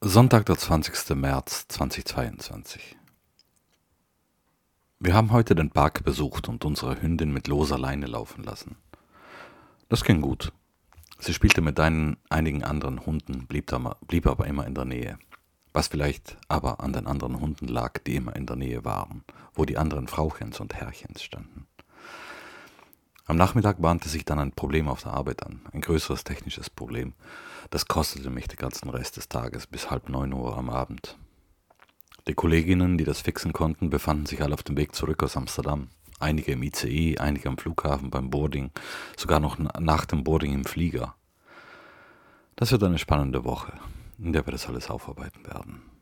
Sonntag, der 20. März 2022. Wir haben heute den Park besucht und unsere Hündin mit loser Leine laufen lassen. Das ging gut. Sie spielte mit einigen anderen Hunden, blieb aber immer in der Nähe. Was vielleicht aber an den anderen Hunden lag, die immer in der Nähe waren, wo die anderen Frauchens und Herrchens standen. Am Nachmittag bahnte sich dann ein Problem auf der Arbeit an, ein größeres technisches Problem. Das kostete mich den ganzen Rest des Tages bis 8:30 am Abend. Die Kolleginnen, die das fixen konnten, befanden sich alle auf dem Weg zurück aus Amsterdam. Einige im ICE, einige am Flughafen beim Boarding, sogar noch nach dem Boarding im Flieger. Das wird eine spannende Woche, in der wir das alles aufarbeiten werden.